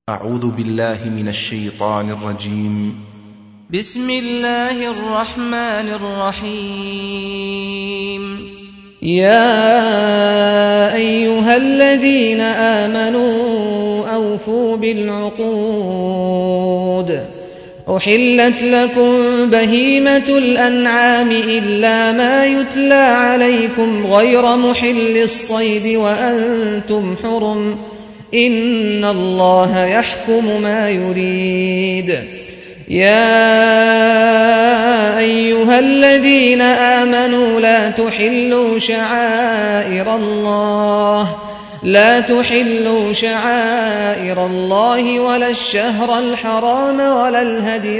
أعوذ بالله من الشيطان الرجيم. بسم الله الرحمن الرحيم. يا أيها الذين آمنوا أوفوا بالعقود. أحلت لكم بهيمة الأنعام إلا ما يتلى عليكم غير محل الصيد وأنتم حرم، إن الله يحكم ما يريد. يا أيها الذين آمنوا لا تحلوا شعائر الله ولا الشهر الحرام ولا الهدي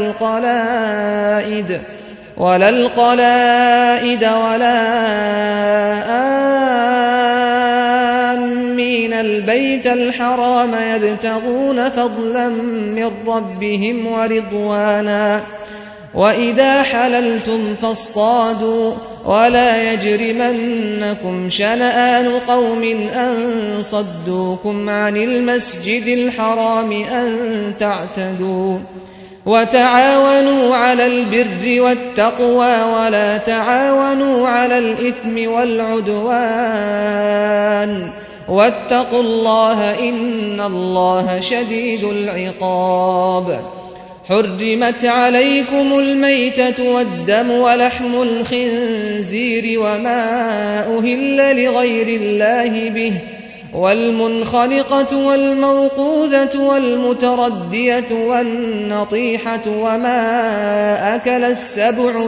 ولا القلائد ولا آمين البيت الحرام يبتغون فضلا من ربهم ورضوانا، وإذا حللتم فاصطادوا، ولا يجرمنكم شنآن قوم أن صدوكم عن المسجد الحرام أن تعتدوا، وتعاونوا على البر والتقوى ولا تعاونوا على الإثم والعدوان، واتقوا الله إن الله شديد العقاب. حرمت عليكم الميتة والدم ولحم الخنزير وما أهل لغير الله به، والمنخنقة والموقوذة والمتردية والنطيحة وما أكل السبع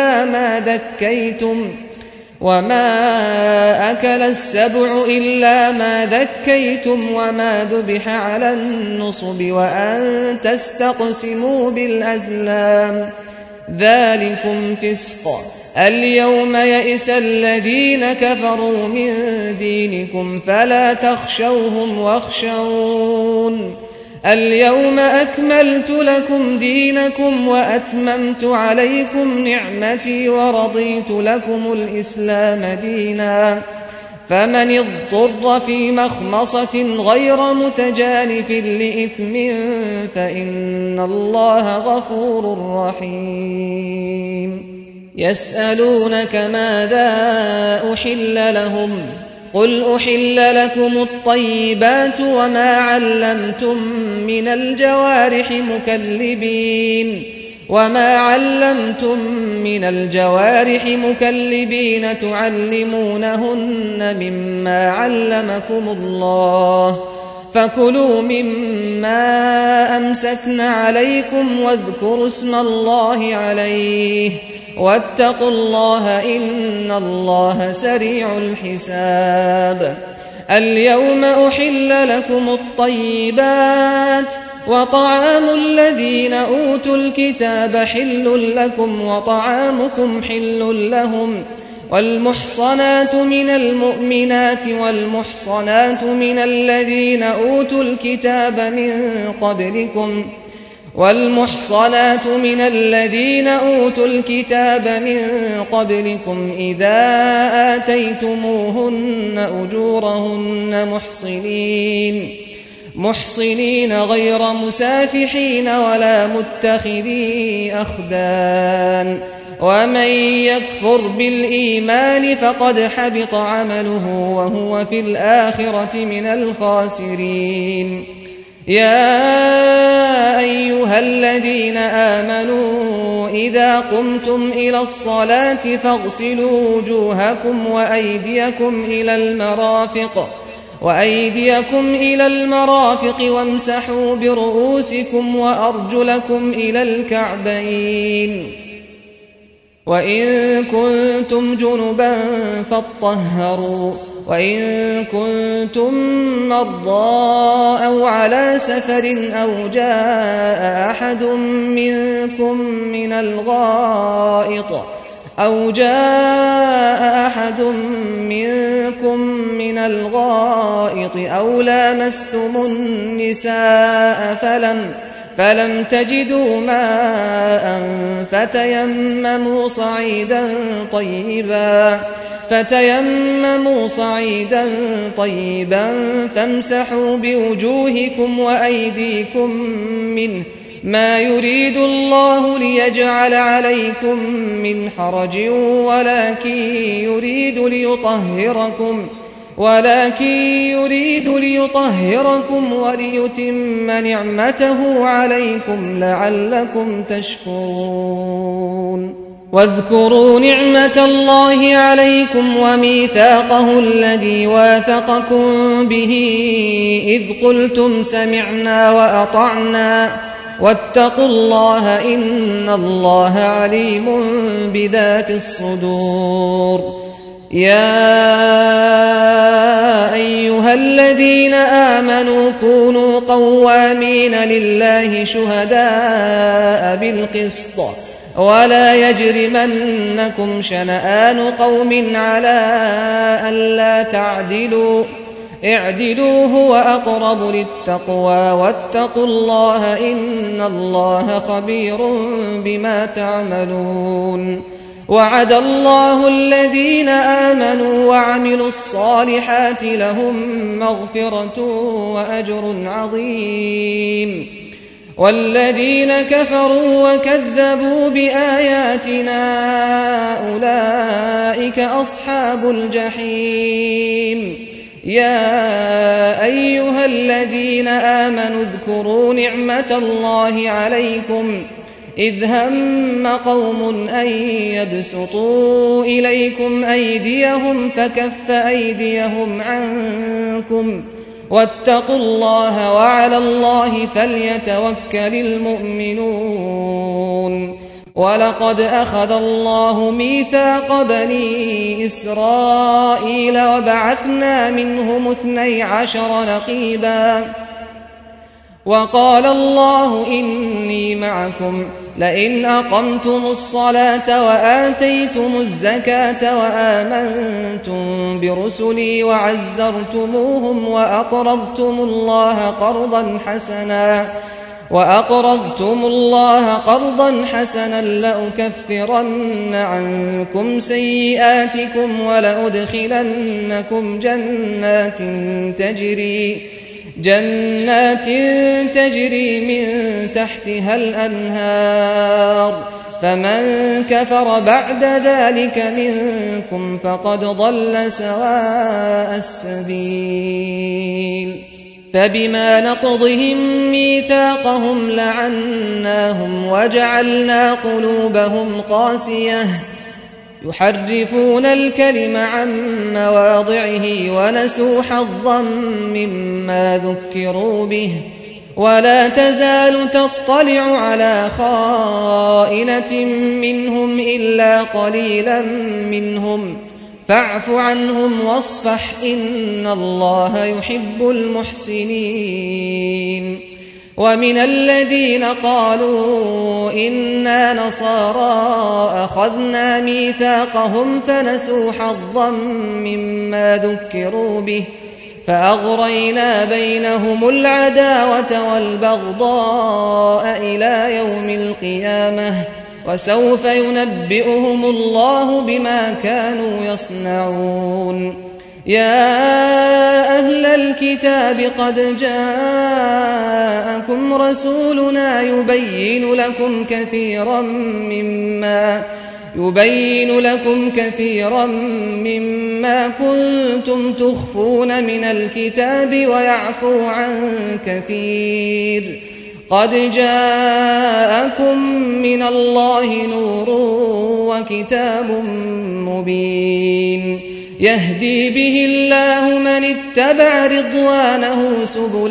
إلا ما ذكيتم وما ذبح على النصب وأن تستقسموا بالأزلام، ذلكم فسق. اليوم يئس الذين كفروا من دينكم فلا تخشوهم واخشون. اليوم أكملت لكم دينكم وأتممت عليكم نعمتي ورضيت لكم الإسلام دينا، فمن اضطر في مخمصة غير متجانف لإثم فإن الله غفور رحيم. يسألونك ماذا أحل لهم، قل أحل لكم الطيبات وما علمتم من الجوارح مكلبين تعلمونهن مما علمكم الله، فكلوا مما أمسكن عليكم واذكروا اسم الله عليه، واتقوا الله إن الله سريع الحساب. اليوم أحل لكم الطيبات، وطعام الذين أوتوا الكتاب حل لكم وطعامكم حل لهم، والمحصنات من المؤمنات والمحصنات من الذين أوتوا الكتاب من قبلكم إذا آتيتموهن أجورهن محصنين غير مسافحين ولا متخذي أخدان، ومن يكفر بالإيمان فقد حبط عمله وهو في الآخرة من الخاسرين. يا أيها الذين آمنوا إذا قمتم إلى الصلاة فاغسلوا وجوهكم وأيديكم إلى المرافق وامسحوا برؤوسكم وأرجلكم إلى الكعبين، وإن كنتم جنبا فاطهروا، وإن كنتم مرضى أو على سفر أو جاء أحد منكم من الغائط أو لامستم النساء فلم تجدوا ماء فتيمموا صعيدا طيبا فتيمموا صعيدا طيبا فامسحوا بوجوهكم وأيديكم منه ما يريد الله ليجعل عليكم من حرج ولكن يريد ليطهركم وليتم نعمته عليكم لعلكم تشكرون واذكروا نعمة الله عليكم وميثاقه الذي واثقكم به إذ قلتم سمعنا وأطعنا واتقوا الله إن الله عليم بذات الصدور يا أيها الذين آمنوا كونوا قوامين لله شهداء بالقسط ولا يجرمنكم شنآن قوم على ألا تعدلوا اعدلوا هو أقرب للتقوى واتقوا الله إن الله خبير بما تعملون وعد الله الذين آمنوا وعملوا الصالحات لهم مغفرة وأجر عظيم والذين كفروا وكذبوا بآياتنا أولئك أصحاب الجحيم يا أيها الذين آمنوا اذكروا نعمة الله عليكم إذ هم قوم أن يبسطوا إليكم أيديهم فكف أيديهم عنكم واتقوا الله وعلى الله فليتوكل المؤمنون ولقد أخذ الله ميثاق بني إسرائيل وبعثنا منهم 12 نقيبا وقال الله إني معكم لئن أقمتم الصلاة وآتيتم الزكاة وآمنتم برسلي وعزرتموهم وأقرضتم الله قرضا حسنا لأكفرن عنكم سيئاتكم ولأدخلنكم جنات تجري من تحتها الأنهار فمن كفر بعد ذلك منكم فقد ضل سواء السبيل فبما نقضهم ميثاقهم لعناهم وجعلنا قلوبهم قاسية يحرفون الكلم عن مواضعه ونسوا حظا مما ذكروا به ولا تزال تطلع على خائنة منهم إلا قليلا منهم فاعف عنهم واصفح إن الله يحب المحسنين ومن الذين قالوا إنا نصارى أخذنا ميثاقهم فنسوا حظا مما ذكروا به فأغرينا بينهم العداوة والبغضاء إلى يوم القيامة وسوف ينبئهم الله بما كانوا يصنعون يا أهل الكتاب قد جاءكم رسولنا يبين لكم كثيرا مما كنتم تخفون من الكتاب ويعفو عن كثير قد جاءكم من الله نور وكتاب مبين يهدي به الله من اتبع رضوانه سبل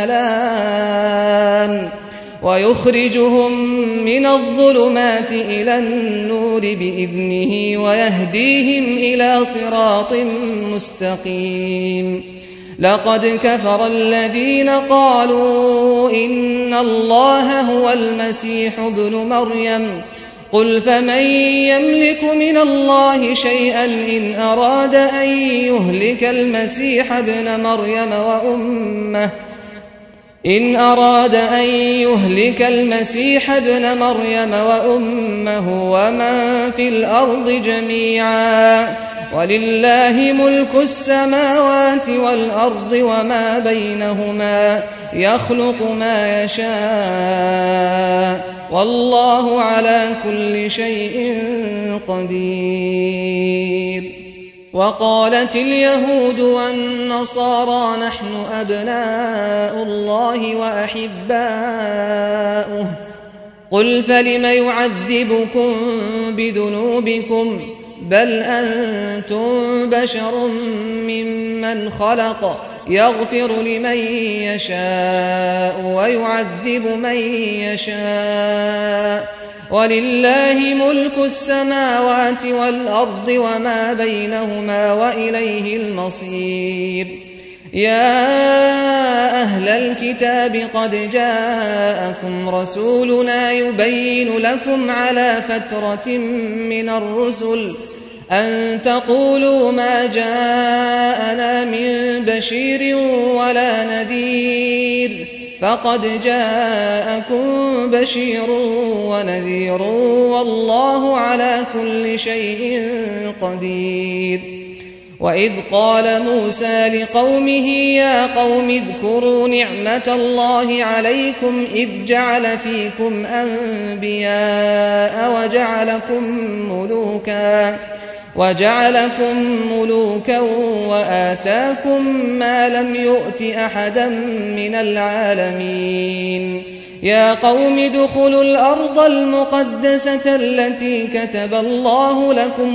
السلام ويخرجهم من الظلمات إلى النور بإذنه ويهديهم إلى صراط مستقيم لقد كفر الذين قالوا إن الله هو المسيح ابن مريم قل فمن يملك من الله شيئا إن أراد أن يهلك المسيح ابن مريم وأمه ومن في الأرض جميعا ولله ملك السماوات والأرض وما بينهما يخلق ما يشاء والله على كل شيء قدير. وقالت اليهود والنصارى نحن أبناء الله وأحباؤه قل فلم يعذبكم بذنوبكم بل أنتم بشر ممن خلق يغفر لمن يشاء ويعذب من يشاء ولله ملك السماوات والأرض وما بينهما وإليه المصير. يا أهل الكتاب قد جاءكم رسولنا يبين لكم على فترة من الرسل أن تقولوا ما جاءنا من بشير ولا نذير فقد جاءكم بشير ونذير والله على كل شيء قدير. وإذ قال موسى لقومه يا قوم اذكروا نعمة الله عليكم إذ جعل فيكم أنبياء وجعلكم ملوكا وآتاكم ما لم يؤت أحدا من العالمين. يا قوم ادخلوا الأرض المقدسة التي كتب الله لكم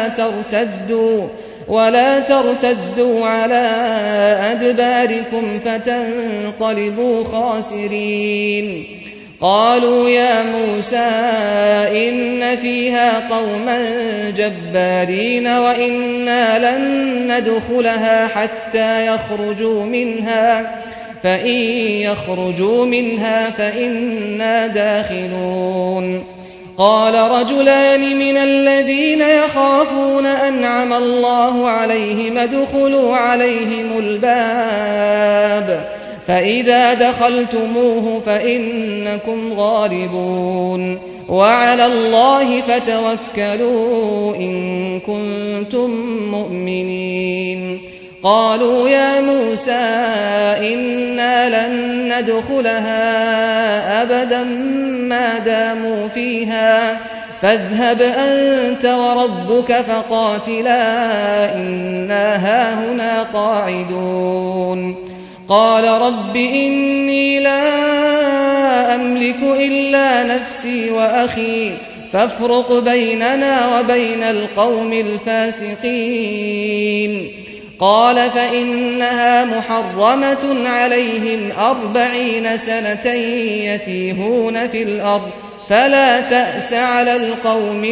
ولا ترتدوا على أدباركم فتنقلبوا خاسرين. قالوا يا موسى إن فيها قوما جبارين وإنا لن ندخلها حتى يخرجوا منها فإن يخرجوا منها فإنا داخلون. قال رجلان من الذين يخافون أنعم الله عليهم ادخلوا عليهم الباب فإذا دخلتموه فإنكم غالبون وعلى الله فتوكلوا إن كنتم مؤمنين. قالوا يا موسى إنا لن ندخلها أبدا ما داموا فيها فاذهب أنت وربك فقاتلا إنا هاهنا قاعدون. قال رب إني لا أملك إلا نفسي وأخي فافرق بيننا وبين القوم الفاسقين. قال فإنها محرمة عليهم 40 سنة يتيهون في الأرض فلا تأس على القوم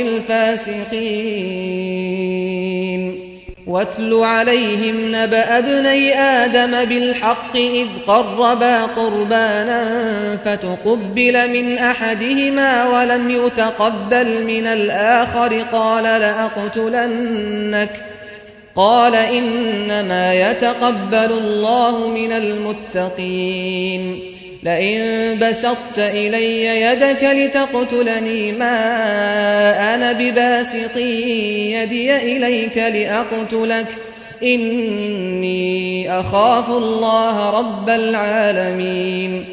الفاسقين. واتل عليهم نبأ ابني آدم بالحق إذ قربا قربانا فتقبل من أحدهما ولم يتقبل من الآخر قال لأقتلنك قال إنما يتقبل الله من المتقين. لئن بسطت إلي يدك لتقتلني ما أنا بباسط يدي إليك لأقتلك إني أخاف الله رب العالمين.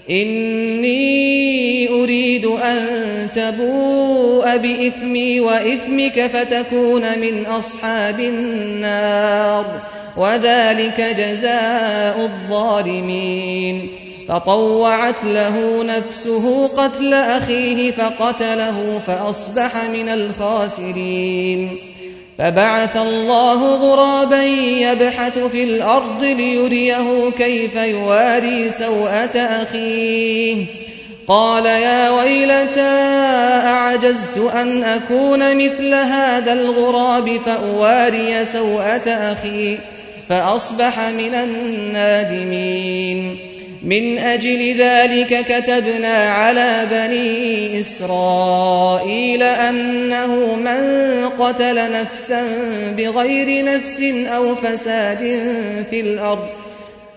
إني أريد أن تبوء بإثمي وإثمك فتكون من أصحاب النار وذلك جزاء الظالمين. فطوعت له نفسه قتل أخيه فقتله فأصبح من الخاسرين. فبعث الله غرابا يبحث في الأرض ليريه كيف يواري سوءة أخيه قال يا ويلتى أعجزت أن أكون مثل هذا الغراب فأواري سوءة أخي فأصبح من النادمين. من أجل ذلك كتبنا على بني إسرائيل أنه من قتل نفسا بغير نفس أو فساد في الأرض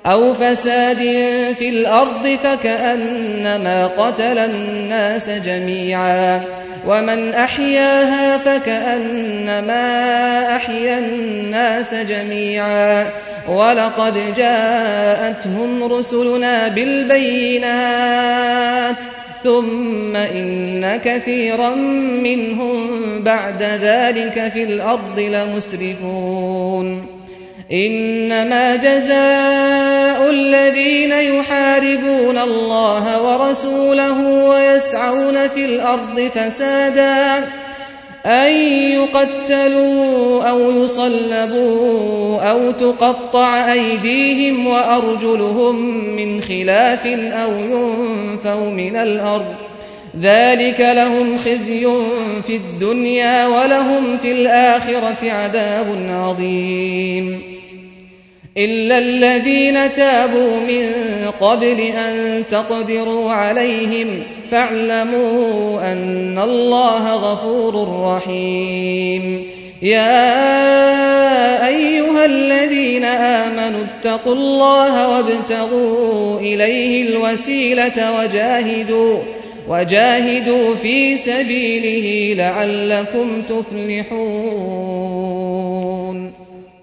أو فساد في الأرض فكأنما قتل الناس جميعا ومن أحياها فكأنما أحيا الناس جميعا ولقد جاءتهم رسلنا بالبينات ثم إن كثيرا منهم بعد ذلك في الأرض لمسرفون إنما جزاء الذين يحاربون الله ورسوله ويسعون في الأرض فسادا أن يقتلوا أو يصلبوا أو تقطع أيديهم وأرجلهم من خلاف أو ينفوا من الأرض ذلك لهم خزي في الدنيا ولهم في الآخرة عذاب عظيم إلا الذين تابوا من قبل أن تقدروا عليهم فاعلموا أن الله غفور رحيم يا أيها الذين آمنوا اتقوا الله وابتغوا إليه الوسيلة وجاهدوا في سبيله لعلكم تفلحون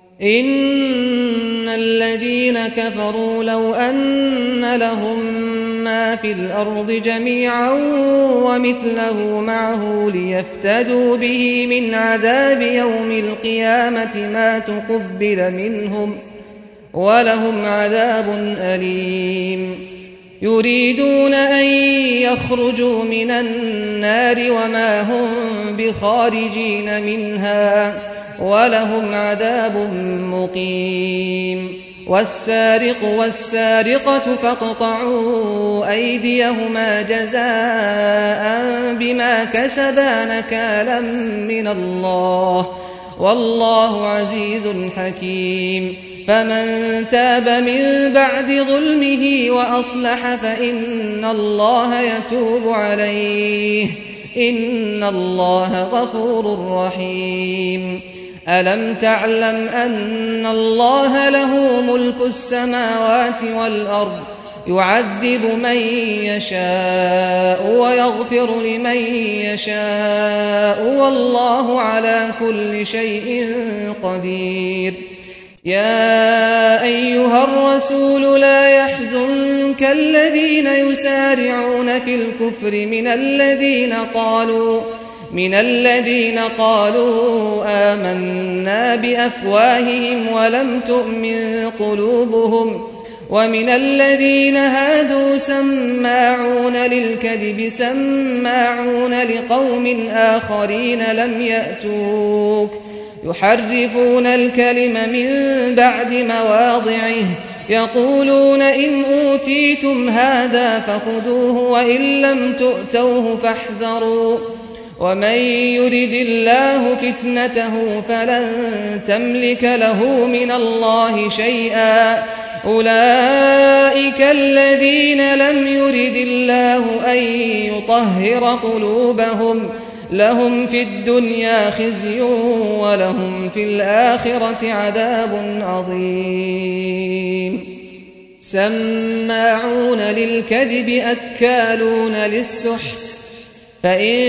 إن الذين كفروا لو أن لهم ما في الأرض جميعا ومثله معه ليفتدوا به من عذاب يوم القيامة ما تقبل منهم ولهم عذاب أليم يريدون أن يخرجوا من النار وما هم بخارجين منها ولهم عذاب مقيم والسارق والسارقة فاقطعوا أيديهما جزاء بما كسبا نكالا من الله والله عزيز حكيم فمن تاب من بعد ظلمه وأصلح فإن الله يتوب عليه إن الله غفور رحيم ألم تعلم أن الله له ملك السماوات والأرض يعذب من يشاء ويغفر لمن يشاء والله على كل شيء قدير يا أيها الرسول لا يحزنك الذين يسارعون في الكفر من الذين قالوا آمنا بأفواههم ولم تؤمن قلوبهم ومن الذين هادوا سماعون للكذب سماعون لقوم آخرين لم يأتوك يحرفون الكلم من بعد مواضعه يقولون إن أوتيتم هذا فخذوه وإن لم تؤتوه فاحذروا ومن يرد الله فتنته فلن تملك له من الله شيئا أولئك الذين لم يرد الله أن يطهر قلوبهم لهم في الدنيا خزي ولهم في الآخرة عذاب عظيم سماعون للكذب أكالون للسحت فإن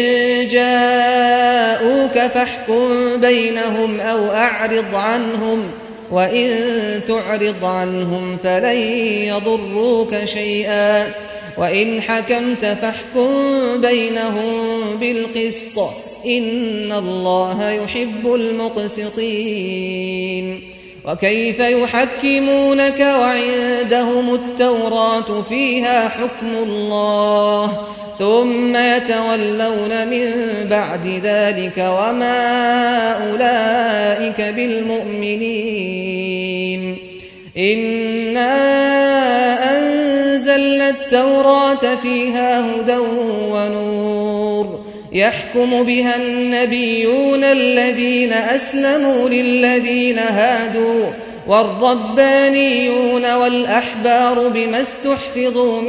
جاءوك فاحكم بينهم أو أعرض عنهم وإن تعرض عنهم فلن يضروك شيئا وإن حكمت فاحكم بينهم بالقسط إن الله يحب المقسطين وكيف يحكمونك وعندهم التوراة فيها حكم الله ثم يتولون من بعد ذلك وما أولئك بالمؤمنين إنا أنزلنا التوراة فيها هدى ونور يحكم بها النبيون الذين أسلموا للذين هادوا والربانيون والأحبار بما استحفظوا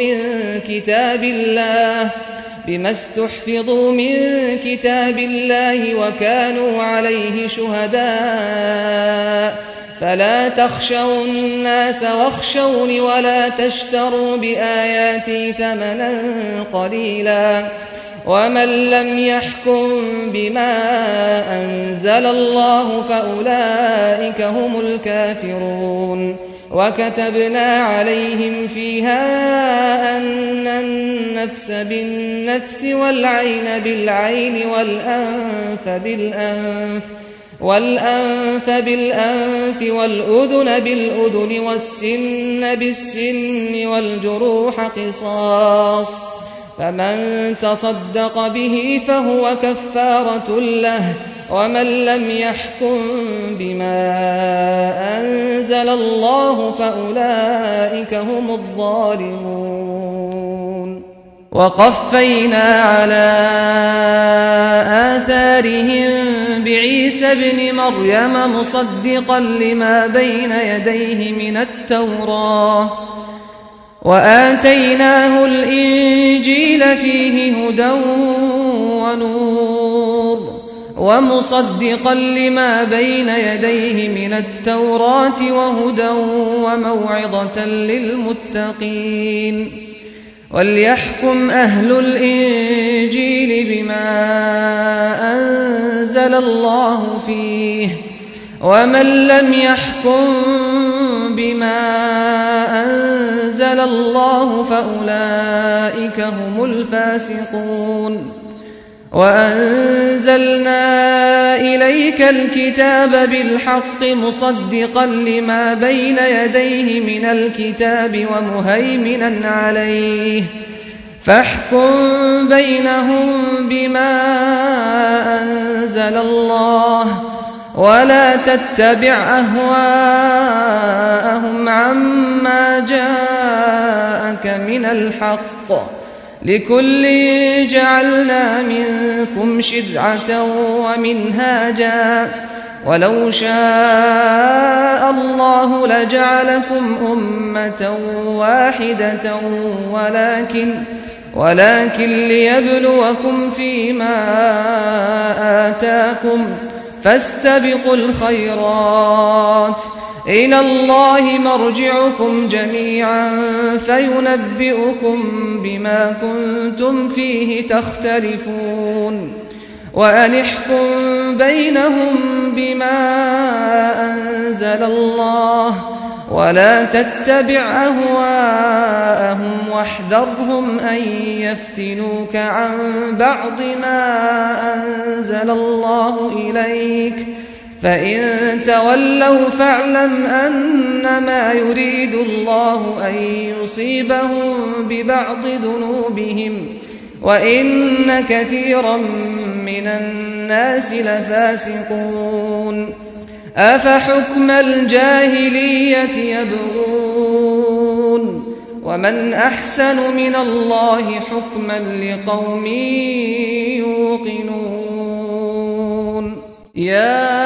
من كتاب الله وكانوا عليه شهداء فلا تخشوا الناس واخشوني ولا تشتروا بآياتي ثمنا قليلا ومن لم يحكم بما أنزل الله فأولئك هم الكافرون وكتبنا عليهم فيها أن النفس بالنفس والعين بالعين والأنف بالأنف والأذن بالأذن والسن بالسن والجروح قصاص فمن تصدق به فهو كفارة له ومن لم يحكم بما أنزل الله فأولئك هم الظالمون وقفينا على آثارهم بعيسى ابن مريم مصدقا لما بين يديه من التوراة وآتيناه الإنجيل فيه هدى ونور ومصدقا لما بين يديه من التوراة وهدى وموعظة للمتقين وليحكم أهل الإنجيل بما أنزل الله فيه ومن لم يحكم بما أنزل الله فأولئك هم الفاسقون وأنزلنا إليك الكتاب بالحق مصدقا لما بين يديه من الكتاب ومهيمنا عليه فاحكم بينهم بما أنزل الله ولا تتبع أهواءهم عما جاءك من الحق لكل جعلنا منكم شرعة ومنهاجا ولو شاء الله لجعلكم أمة واحدة ولكن ليبلوكم فيما آتاكم فاستبقوا الخيرات إلى الله مرجعكم جميعا فينبئكم بما كنتم فيه تختلفون وأن احكم بينهم بما أنزل الله ولا تتبع أهواءهم واحذرهم أن يفتنوك عن بعض ما أنزل الله إليك فإن تولوا فاعلم أنما يريد الله أن يصيبهم ببعض ذنوبهم وإن كثيرا من الناس لفاسقون أفحكم الجاهلية يبغون ومن أحسن من الله حكما لقوم يوقنون يا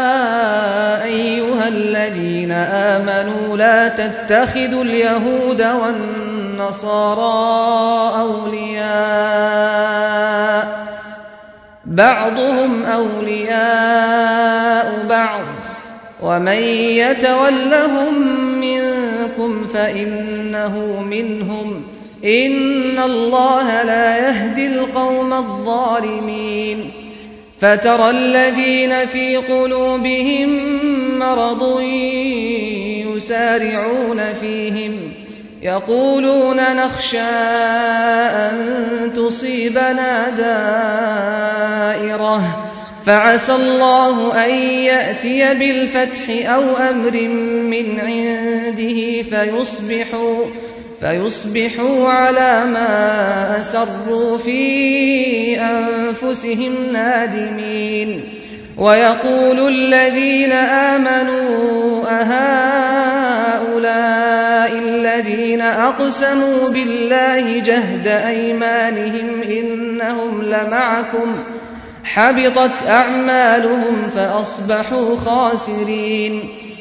أيها الذين آمنوا لا تتخذوا اليهود والنصارى أولياء بعضهم أولياء بعض ومن يتولهم منكم فإنه منهم إن الله لا يهدي القوم الظالمين فترى الذين في قلوبهم مرض يسارعون فيهم يقولون نخشى أن تصيبنا دائرة فعسى الله أن يأتي بالفتح أو أمر من عنده فيصبحوا على ما أسروا في أنفسهم نادمين ويقول الذين آمنوا أهؤلاء الذين أقسموا بالله جهد أيمانهم إنهم لمعكم حبطت أعمالهم فأصبحوا خاسرين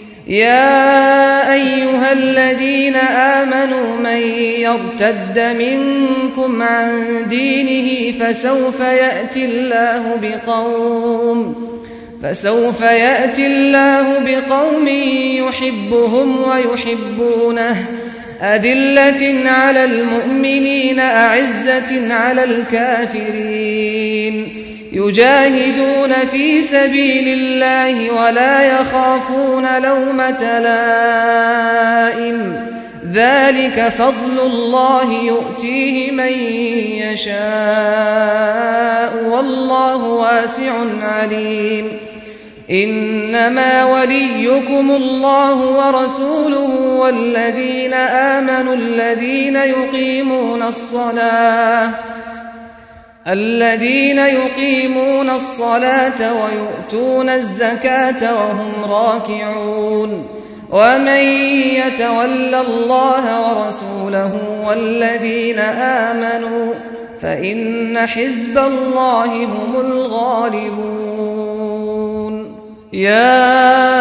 يا أيها الذين آمنوا من يرتد منكم عن دينه فسوف يأتي الله فسوف يأتي الله بقوم يحبهم ويحبونه أذلة على المؤمنين أعزة على الكافرين يجاهدون في سبيل الله ولا يخافون لومة لائم ذلك فضل الله يؤتيه من يشاء والله واسع عليم إنما وليكم الله ورسوله والذين آمنوا الذين يقيمون الصلاة ويؤتون الزكاة وهم راكعون ومن يتول الله ورسوله والذين آمنوا فإن حزب الله هم الغالبون يا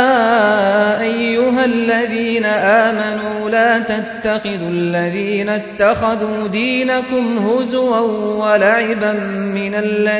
أيها الذين آمنوا لا تتخذوا الذين اتخذوا دينكم هزوا ولعبا من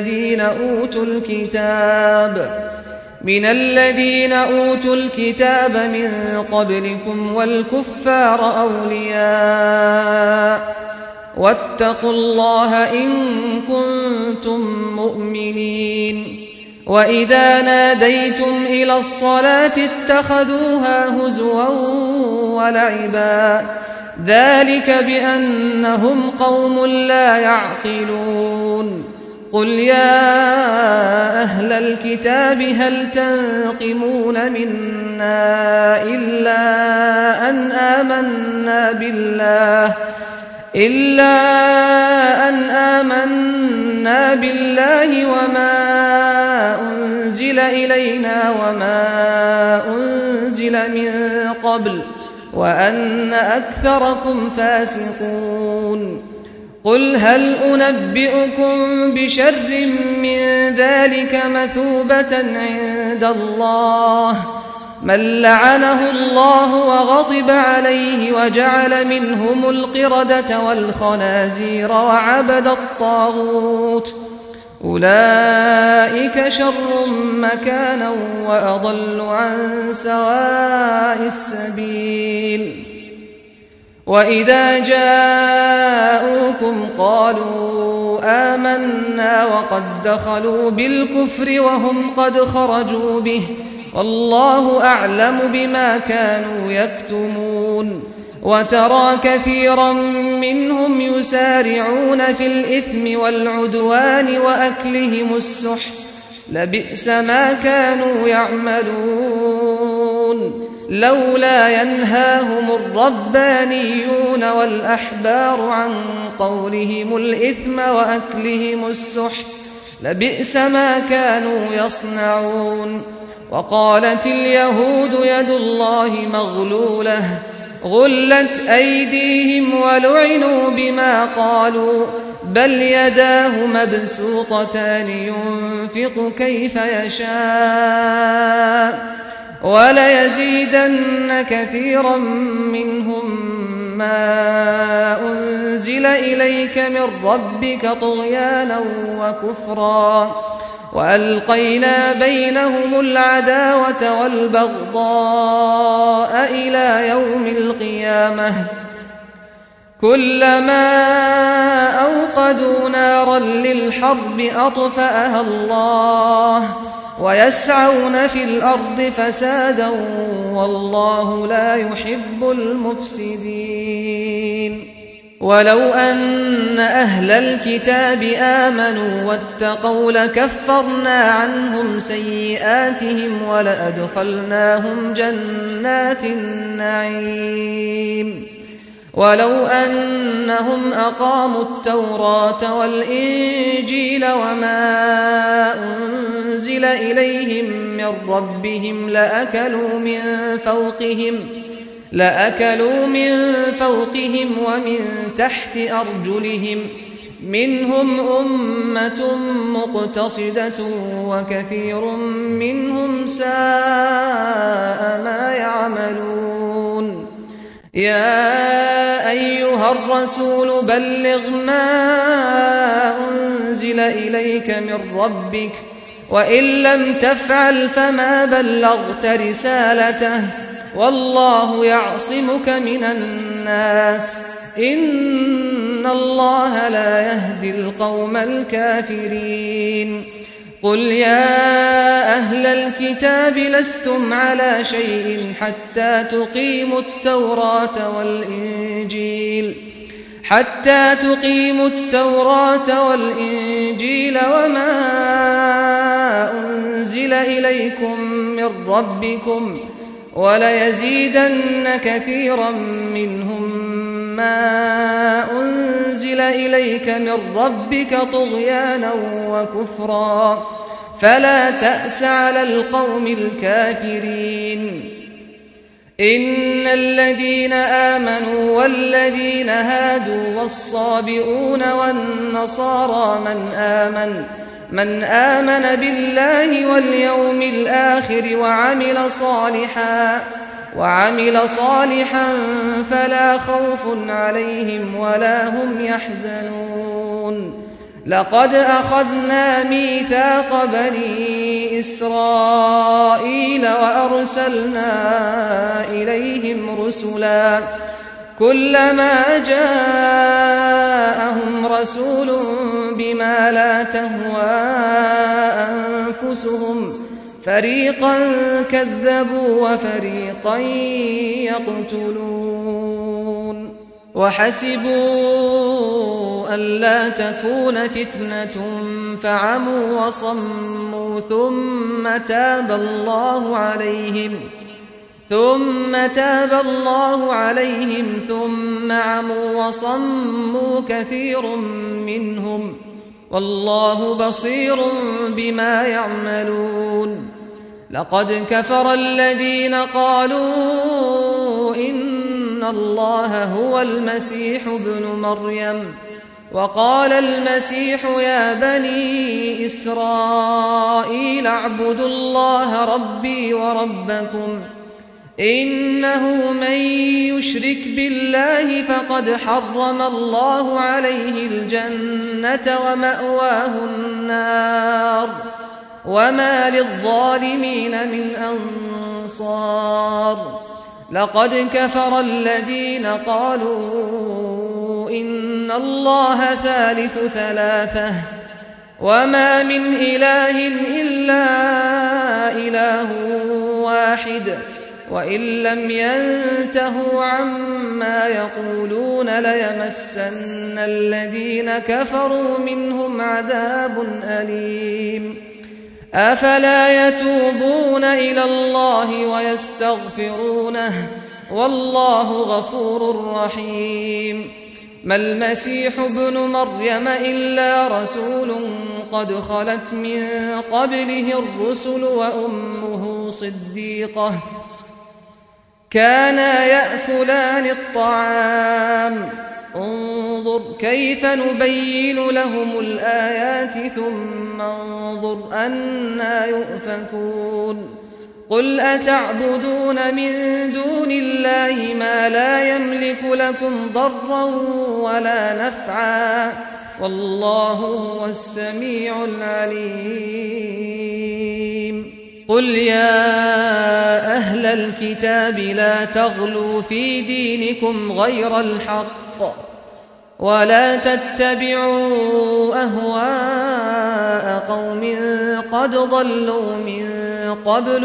الذين أوتوا الكتاب من قبلكم والكفار أولياء واتقوا الله إن كنتم مؤمنين وإذا ناديتم إلى الصلاة اتخذوها هزوا ولعبا ذلك بأنهم قوم لا يعقلون قل يا أهل الكتاب هل تنقمون منا إلا أن آمنا بالله وما أنزل إلينا وما أنزل من قبل وأن أكثركم فاسقون قل هل أنبئكم بشر من ذلك مثوبة عند الله من لعنه الله وغضب عليه وجعل منهم القردة والخنازير وعبد الطاغوت أولئك شر مكانا وأضل عن سواء السبيل وإذا جاءوكم قالوا آمنا وقد دخلوا بالكفر وهم قد خرجوا به والله أعلم بما كانوا يكتمون وترى كثيرا منهم يسارعون في الإثم والعدوان وأكلهم السحت لبئس ما كانوا يعملون لولا ينهاهم الربانيون والأحبار عن قولهم الإثم وأكلهم السحت لبئس ما كانوا يصنعون وقالت اليهود يد الله مغلولة غلت أيديهم ولعنوا بما قالوا بل يداه مبسوطتان ينفق كيف يشاء وليزيدن كثيرا منهم ما أنزل إليك من ربك طغيانا وكفرا وألقينا بينهم العداوة والبغضاء إلى يوم القيامة كلما أوقدوا نارا للحرب أطفأها الله ويسعون في الأرض فسادا والله لا يحب المفسدين ولو أن أهل الكتاب آمنوا واتقوا لكفرنا عنهم سيئاتهم ولأدخلناهم جنات النعيم ولو أنهم أقاموا التوراة والإنجيل وما أنزل إليهم من ربهم لأكلوا من فوقهم ومن تحت أرجلهم منهم أمة مقتصدة وكثير منهم ساء ما يعملون يا أيها الرسول بلغ ما أنزل إليك من ربك وإن لم تفعل فما بلغت رسالته والله يعصمك من الناس إن الله لا يهدي القوم الكافرين قل يا أهل الكتاب لستم على شيء حتى تقيموا التوراة والإنجيل وما أنزل إليكم من ربكم وليزيدن كثيرا منهم ما أنزل إليك من ربك طغيانا وكفرا فلا تأس على القوم الكافرين إن الذين آمنوا والذين هادوا والصابئون والنصارى من آمن بالله واليوم الآخر وعمل صالحا فلا خوف عليهم ولا هم يحزنون لقد أخذنا ميثاق بني إسرائيل وأرسلنا إليهم رسلا كلما جاءهم رسول بما لا تهوى أنفسهم فريقا كذبوا وفريقا يقتلون وحسبوا ألا تكون فتنة فعموا وصموا ثم تاب الله عليهم ثم عموا وصموا كثير منهم والله بصير بما يعملون لقد كفر الذين قالوا إن الله هو المسيح ابن مريم وقال المسيح يا بني إسرائيل اعبدوا الله ربي وربكم إنه من يشرك بالله فقد حرم الله عليه الجنة ومأواه النار وما للظالمين من أنصار لقد كفر الذين قالوا إن الله ثالث ثلاثة وما من إله إلا إله واحد وإن لم ينتهوا عما يقولون ليمسن الذين كفروا منهم عذاب أليم أفلا يتوبون إلى الله ويستغفرونه والله غفور رحيم ما المسيح ابن مريم إلا رسول قد خلت من قبله الرسل وأمه صديقة كانا يأكلان الطعام انظر كيف نبين لهم الآيات ثم انظر أنا يؤفكون قل أتعبدون من دون الله ما لا يملك لكم ضرا ولا نفعا والله هو السميع العليم قل يا أهل الكتاب لا تغلوا في دينكم غير الحق ولا تتبعوا أهواء قوم قد ضلوا من قبل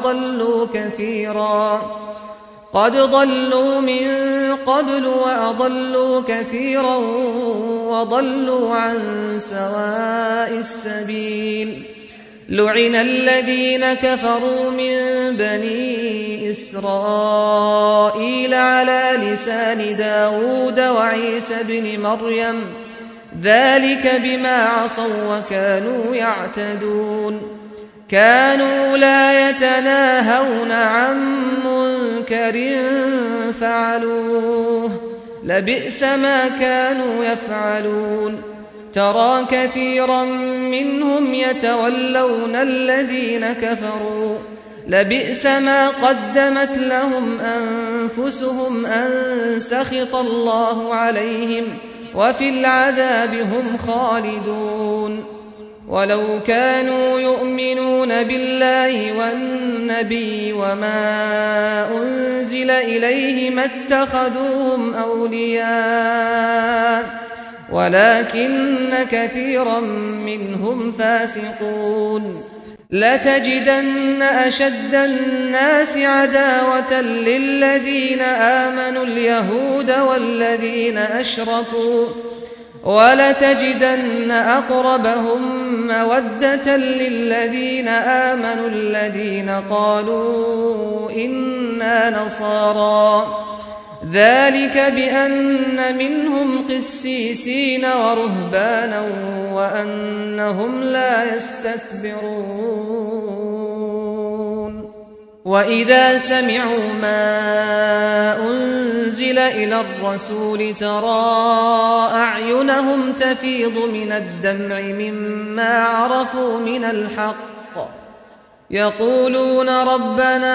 وأضلوا كثيرا وضلوا عن سواء السبيل لعن الذين كفروا من بني إسرائيل على لسان داود وعيسى بن مريم ذلك بما عصوا وكانوا يعتدون كانوا لا يتناهون عن منكر فعلوه لبئس ما كانوا يفعلون ترى كثيرا منهم يتولون الذين كفروا لبئس ما قدمت لهم أنفسهم أن سخط الله عليهم وفي العذاب هم خالدون ولو كانوا يؤمنون بالله والنبي وما أنزل إليه ما اتخذوهم أولياء ولكن كثيرا منهم فاسقون لتجدن أشد الناس عداوة للذين آمنوا اليهود والذين أشركوا ولتجدن أقربهم مودة للذين آمنوا الذين قالوا إنا نصارى ذلك بأن منهم قسيسين ورهبانا وأنهم لا يستكبرون وإذا سمعوا ما أنزل إلى الرسول ترى أعينهم تفيض من الدمع مما عرفوا من الحق يقولون ربنا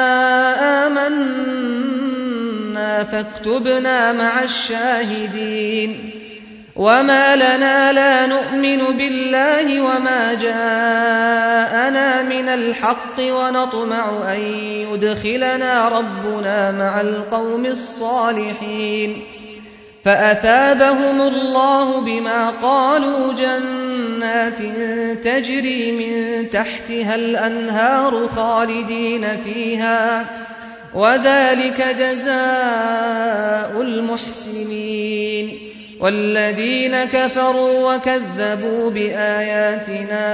آمنا فاكتبنا مع الشاهدين وما لنا لا نؤمن بالله وما جاءنا من الحق ونطمع أن يدخلنا ربنا مع القوم الصالحين فأثابهم الله بما قالوا جنات تجري من تحتها الأنهار خالدين فيها وذلك جزاء المحسنين والذين كفروا وكذبوا بآياتنا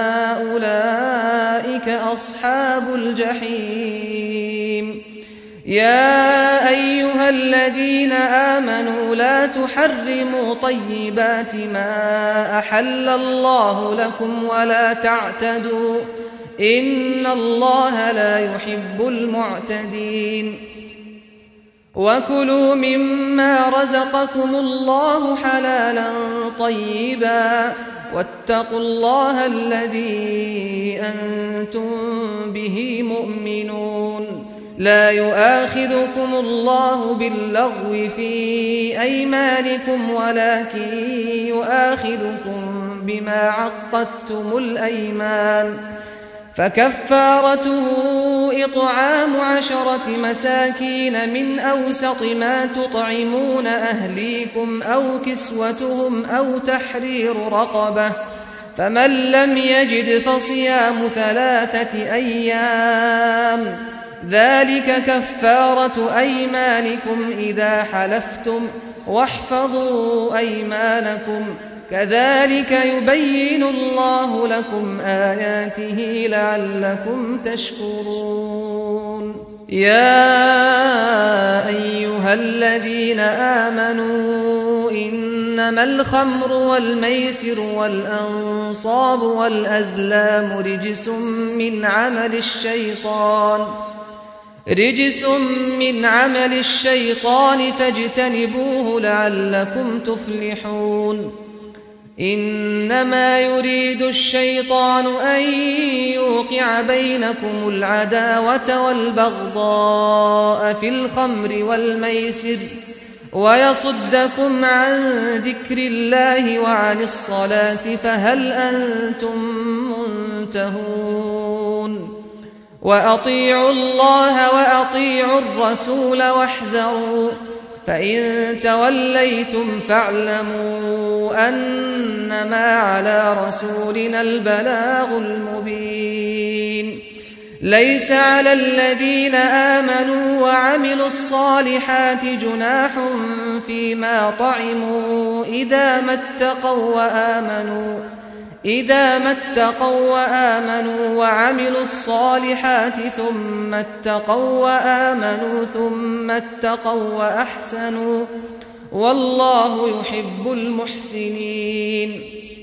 أولئك أصحاب الجحيم يا أيها الذين آمنوا لا تحرموا طيبات ما أحل الله لكم ولا تعتدوا إن الله لا يحب المعتدين وكلوا مما رزقكم الله حلالا طيبا واتقوا الله الذي أنتم به مؤمنون لا يؤاخذكم الله باللغو في أيمانكم ولكن يؤاخذكم بما عقدتم الأيمان فكفارته إطعام 10 مساكين من أوسط ما تطعمون أهليكم أو كسوتهم أو تحرير رقبة فمن لم يجد فصيام 3 أيام ذلك كفارة أيمانكم إذا حلفتم واحفظوا أيمانكم كذلك يبين الله لكم آياته لعلكم تشكرون يا أيها الذين آمنوا إنما الخمر والميسر والأنصاب والأزلام رجس من عمل الشيطان فاجتنبوه لعلكم تفلحون إنما يريد الشيطان أن يوقع بينكم العداوة والبغضاء في الخمر والميسر ويصدكم عن ذكر الله وعن الصلاة فهل أنتم منتهون وأطيعوا الله وأطيعوا الرسول واحذروا فإن توليتم فاعلموا أنما على رسولنا البلاغ المبين ليس على الذين آمنوا وعملوا الصالحات جناح فيما طعموا إذا ما اتقوا وآمنوا وعملوا الصالحات ثم اتقوا وآمنوا ثم اتقوا وأحسنوا والله يحب المحسنين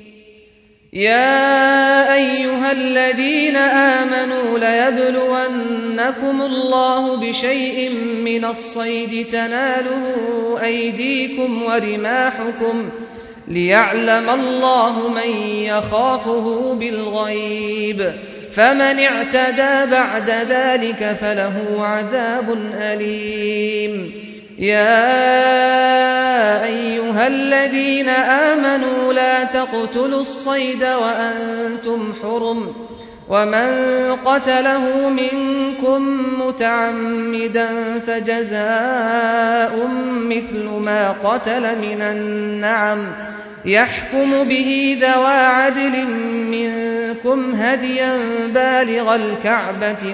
يا أيها الذين آمنوا ليبلونكم الله بشيء من الصيد تناله أيديكم ورماحكم ليعلم الله من يخافه بالغيب فمن اعتدى بعد ذلك فله عذاب أليم يا أيها الذين آمنوا لا تقتلوا الصيد وأنتم حرم ومن قتله منكم متعمدا فجزاء مثل ما قتل من النعم يحكم به ذوى عدل منكم هديا بالغ الكعبة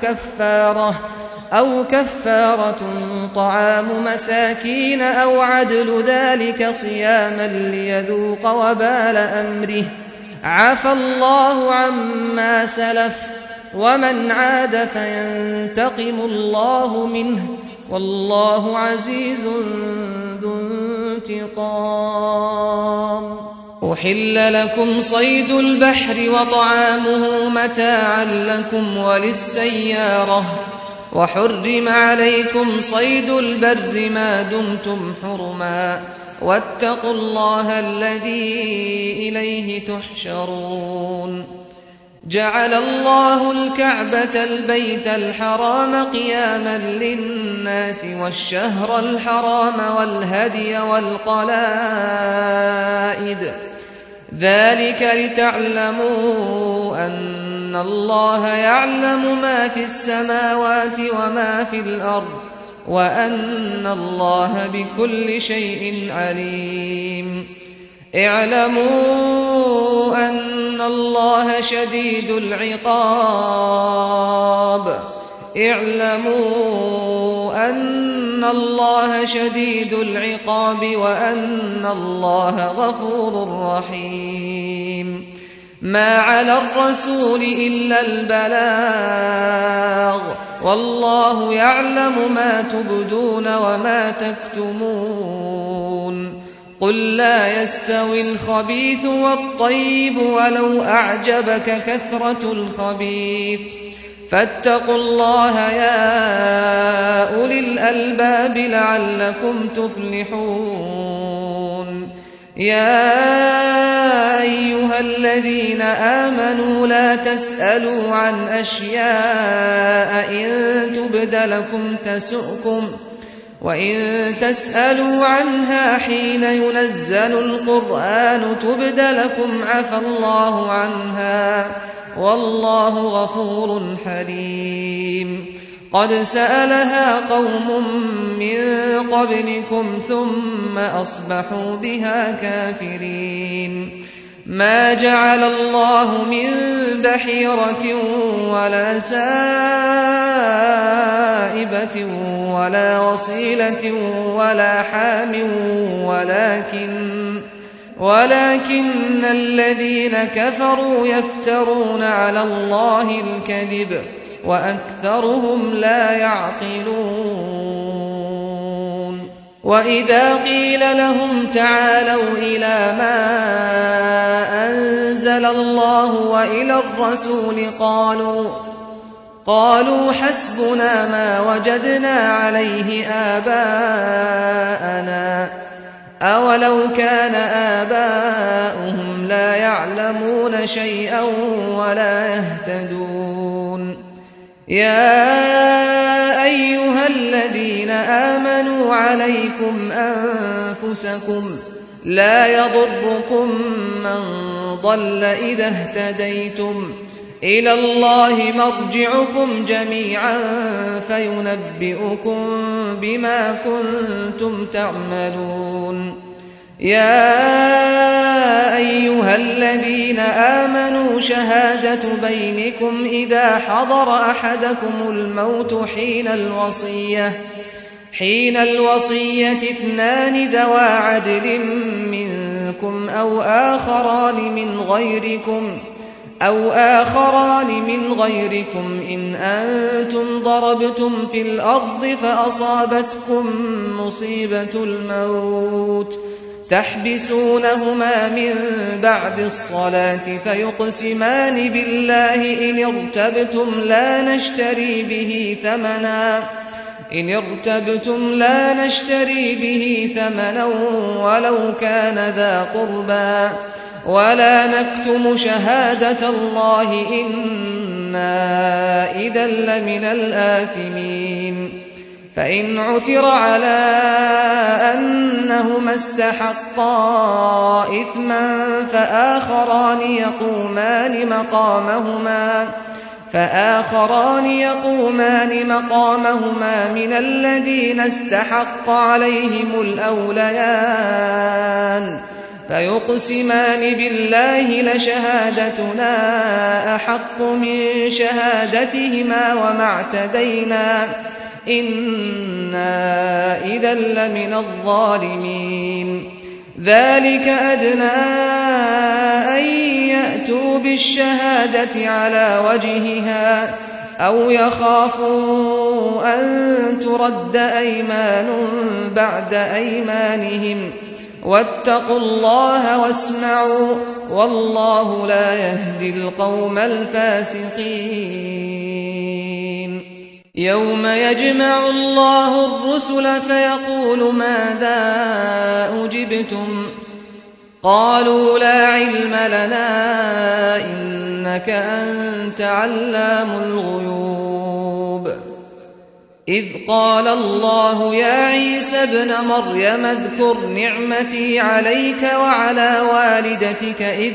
أو كفارة طعام مساكين أو عدل ذلك صياما ليذوق وبال أمره عفى الله عما سلف ومن عاد فينتقم الله منه والله عزيز ذو انتقام. أحل لكم صيد البحر وطعامه متاعا لكم وللسيارة وحرم عليكم صيد البر ما دمتم حرما واتقوا الله الذي إليه تحشرون. جعل الله الكعبة البيت الحرام قياما للناس والشهر الحرام والهدي والقلائد ذلك لتعلموا أن الله يعلم ما في السماوات وما في الأرض وأن الله بكل شيء عليم. اعلموا أن الله شديد العقاب وأن الله غفور رحيم. ما على الرسول إلا البلاغ والله يعلم ما تبدون وما تكتمون. قل لا يستوي الخبيث والطيب ولو أعجبك كثرة الخبيث فاتقوا الله يا أولي الألباب لعلكم تفلحون. يا أيها الذين آمنوا لا تسألوا عن أشياء إن تبد لكم تسؤكم وإن تسألوا عنها حين ينزل القرآن تبد لكم عفى الله عنها والله غفور حليم. قد سألها قوم من قبلكم ثم أصبحوا بها كافرين. ما جعل الله من بحيرة ولا سائبة ولا وصيلة ولا حام ولكن الذين كفروا يفترون على الله الكذب وأكثرهم لا يعقلون. وإذا قيل لهم تعالوا إلى ما أنزل الله وإلى الرسول قالوا حسبنا ما وجدنا عليه آباءنا أولو كان آباؤهم لا يعلمون شيئا ولا يهتدون. يا أيها الذين آمنوا عليكم أنفسكم لا يضركم من ضل إذا اهتديتم إلى الله مرجعكم جميعا فينبئكم بما كنتم تعملون. يا أيها الذين آمنوا شهادة بينكم إذا حضر أحدكم الموت حين الوصية 2 ذوى عدل منكم أو آخران من غيركم إن أنتم ضربتم في الأرض فأصابتكم مصيبة الموت تحبسونهما من بعد الصلاة فيقسمان بالله إن ارتبتم لا نشتري به ثمنا ولو كان ذا قربى ولا نكتم شهادة الله إنا إذا لمن الآثمين. فإن عثر على أنهما استحقا إثما فآخران يقومان مقامهما من الذين استحق عليهم الأوليان فيقسمان بالله لشهادتنا أحق من شهادتهما وما اعتدينا إنا إذا لمن الظالمين ذلك أدنى أن يأتوا بالشهادة على وجهها أو يخافوا أن ترد أيمان بعد أيمانهم واتقوا الله واسمعوا والله لا يهدي القوم الفاسقين يوم يجمع الله الرسل فيقول ماذا أجبتم قالوا لا علم لنا إنك أنت علام الغيوب إذ قال الله يا عيسى ابن مريم اذكر نعمتي عليك وعلى والدتك إذ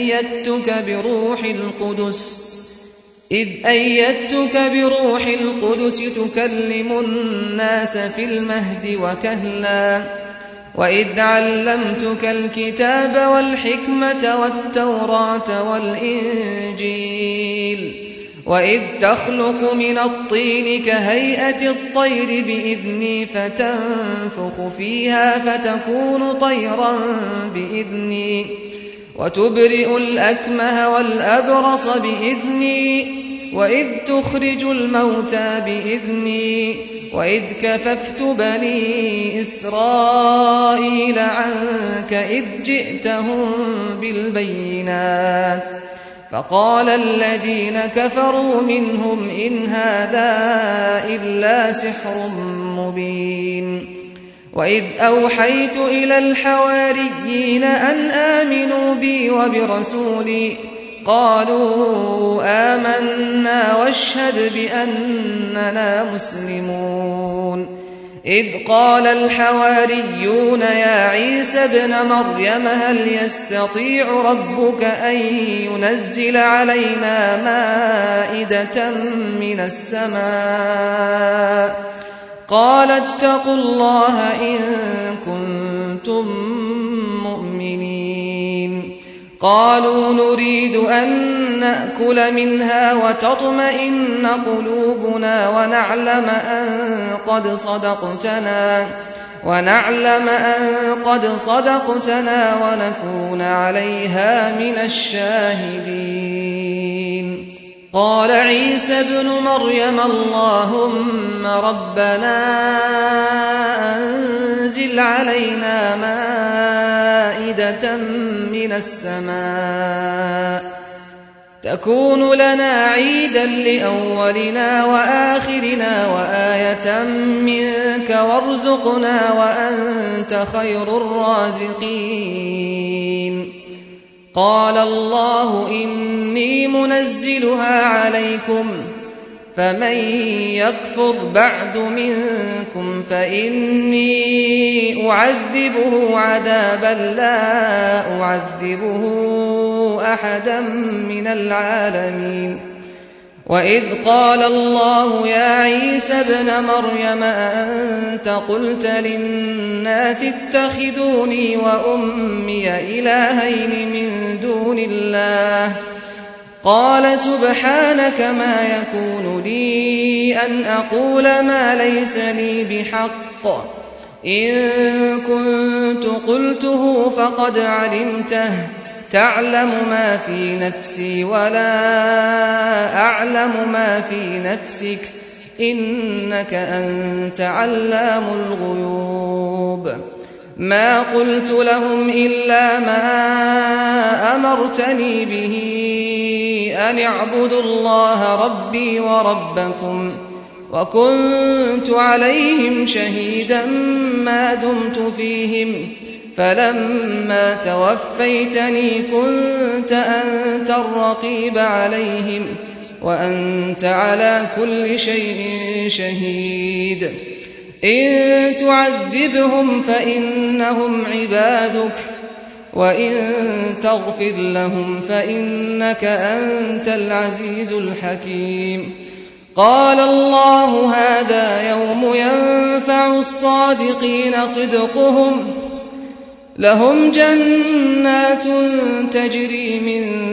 أيدتك بروح القدس تكلم الناس في المهد وكهلا وإذ علمتك الكتاب والحكمة والتوراة والإنجيل وإذ تخلق من الطين كهيئة الطير بإذني فتنفخ فيها فتكون طيرا بإذني وتبرئ الأكمه والأبرص بإذني وإذ تخرج الموتى بإذني وإذ كففت بني إسرائيل عنك إذ جئتهم بالبينات فقال الذين كفروا منهم إن هذا إلا سحر مبين وإذ أوحيت إلى الحواريين أن آمنوا بي وبرسولي قالوا آمنا واشهد بأننا مسلمون إذ قال الحواريون يا عيسى ابن مريم هل يستطيع ربك أن ينزل علينا مائدة من السماء قال اتقوا الله إن كنتم مؤمنين قالوا نريد أن نأكل منها وتطمئن قلوبنا ونعلم أن قد صدقتنا ونكون عليها من الشاهدين قال عيسى ابن مريم اللهم ربنا أنزل علينا مائدة من السماء تكون لنا عيدا لأولنا وآخرنا وآية منك وارزقنا وأنت خير الرازقين قال الله إني منزلها عليكم فمن يكفر بعد منكم فإني أعذبه عذابا لا أعذبه أحدا من العالمين وإذ قال الله يا عيسى ابن مريم أأنت قلت للناس اتخذوني وأمي إلهين من دون الله قال سبحانك ما يكون لي أن أقول ما ليس لي بحق إن كنت قلته فقد علمته تعلم ما في نفسي ولا أعلم ما في نفسك إنك أنت علام الغيوب ما قلت لهم إلا ما أمرتني به أن اعبدوا الله ربي وربكم وكنت عليهم شهيدا ما دمت فيهم فلما توفيتني كنت أنت الرقيب عليهم وأنت على كل شيء شهيد إن تعذبهم فإنهم عبادك وإن تغفر لهم فإنك أنت العزيز الحكيم. قال الله هذا يوم ينفع الصادقين صدقهم لهم جنات تجري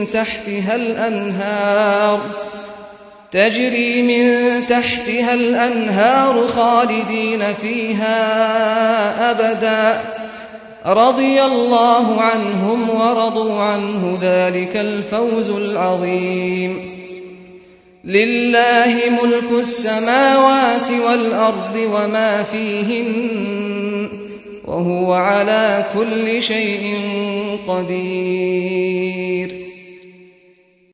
من تحتها الأنهار خالدين فيها أبدا رضي الله عنهم ورضوا عنه ذلك الفوز العظيم. لله ملك السماوات والأرض وما فيهن وهو على كل شيء قدير.